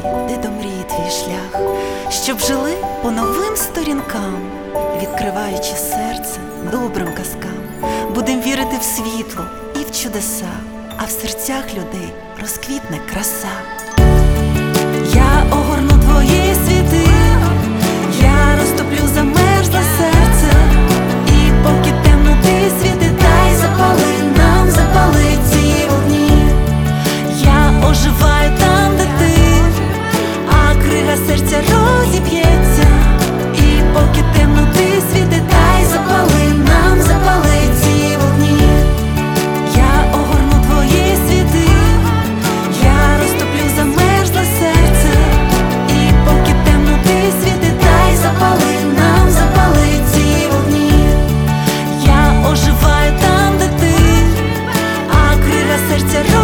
де до мрії твій шлях, щоб жили по новим сторінкам, відкриваючи серце добрим казкам. Будем вірити в світло і в чудеса, а в серцях людей розквітне краса. Я огорну твої світи, я розтоплю замерзле серце, і поки темноти світи, дай запали нам, запали ці вогні. Я оживаю там, де ти, а крига серця розіб'ється, і поки темноти світи, дай запали нам, запали ці вогні. Я огорну твої світи, я розтоплю замерзле серце, і поки темноти світи, дай запали нам, запали ці вогні. Я оживаю там, де ти, а крига серця